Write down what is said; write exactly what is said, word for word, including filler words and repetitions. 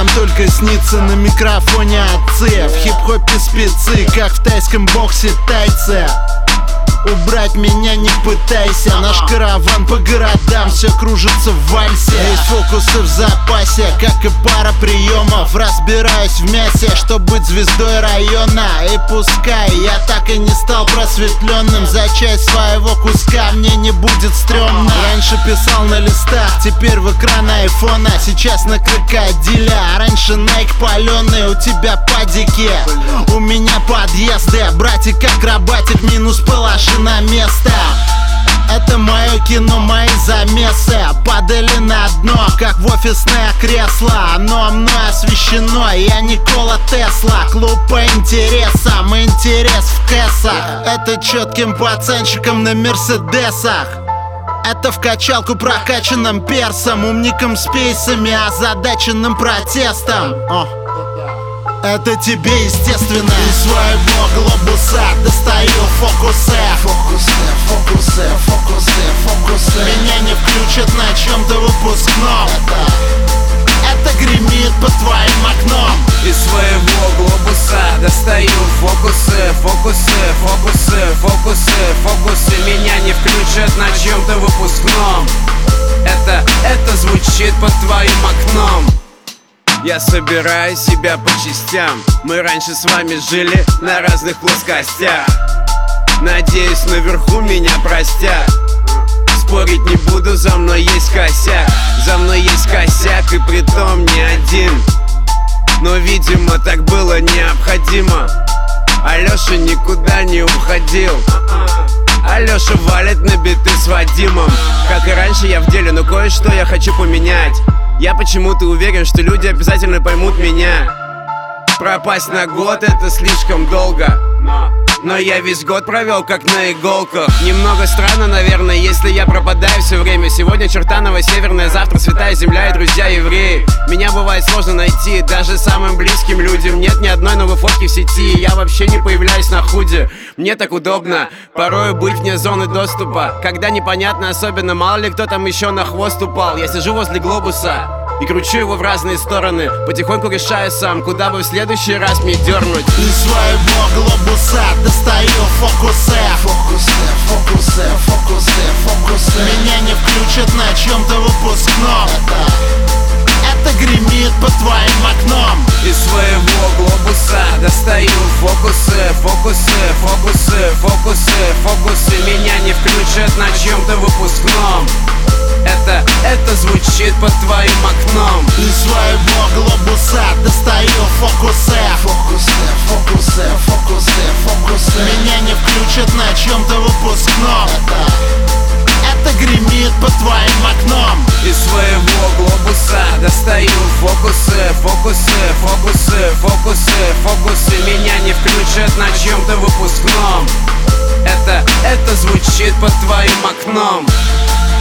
Нам только снится на микрофоне отцы, в хип-хопе спецы, как в тайском боксе тайцы. Убрать меня не пытайся, наш караван по городам все кружится в вальсе. Есть фокусы в запасе, как и пара приемов. Разбираюсь в мясе, чтоб быть звездой района. И пускай я так и не стал просветленным, за часть своего куска мне не будет стрёмно. Раньше писал на листах, теперь в экран айфона. Сейчас на крокодиле, а раньше Nike паленый. У тебя падики, у меня подъезды. Братик акробатик, минус положи на место. Это мое кино, мои замесы падали на дно, как в офисное кресло. Оно мной освещено, я Никола Тесла. Клуб по интересам, интерес в кэссах. Это четким пацанчиком на мерседесах. Это в качалку прокачанным персом, умником с пейсами, озадаченным протестом. О. Это тебе естественно. Из своего глобуса достаю фокусы. Фокусы, фокусы, фокусы, фокусы. Меня не включат на чем-то выпускном. Это, это гремит под твоим окном. Из своего глобуса достаю фокусы, фокусы, фокусы, фокусы, фокусы. Меня не включат на чем-то выпускном. Это, это звучит под твоим окном. Я собираю себя по частям. Мы раньше с вами жили на разных плоскостях. Надеюсь, наверху меня простят. Спорить не буду, за мной есть косяк. За мной есть косяк, и притом не один. Но, видимо, так было необходимо. Алёша никуда не уходил. Алёша валит на биты с Вадимом. Как и раньше я в деле, но кое-что я хочу поменять. Я почему-то уверен, что люди обязательно поймут меня. Пропасть на год — это слишком долго, но я весь год провел как на иголках. Немного странно, наверное, если я пропадаю все время. Сегодня Чертаново северная, завтра Святая Земля и друзья евреи. Меня бывает сложно найти даже самым близким людям. Нет ни одной новой фотки в сети, я вообще не появляюсь на худе. Мне так удобно порою быть вне зоны доступа, когда непонятно, особенно мало ли кто там еще на хвост упал. Я сижу возле глобуса и кручу его в разные стороны, потихоньку решаю сам, куда бы в следующий раз мне дернуть. Из своего глобуса достаю фокусы. Фокусы, фокусы, фокусы, фокусы. Меня не включат на чем-то выпускном. Это, это гремит под твоим окном. Из своего глобуса достаю фокусы, фокусы, фокусы, фокусы, фокусы. Меня не включат на чем-то выпускном. Это, это звучит под твоим окном. Из своего глобуса достаю фокусы. Фокусы, фокусы, фокусы, фокусы. Меня не включат на чем-то выпускном. Это, это гремит под твоим окном. Из своего глобуса достаю фокусы, фокусы, фокусы, фокусы, фокусы. Меня не включат на чем-то выпускном. Это, это звучит под твоим окном.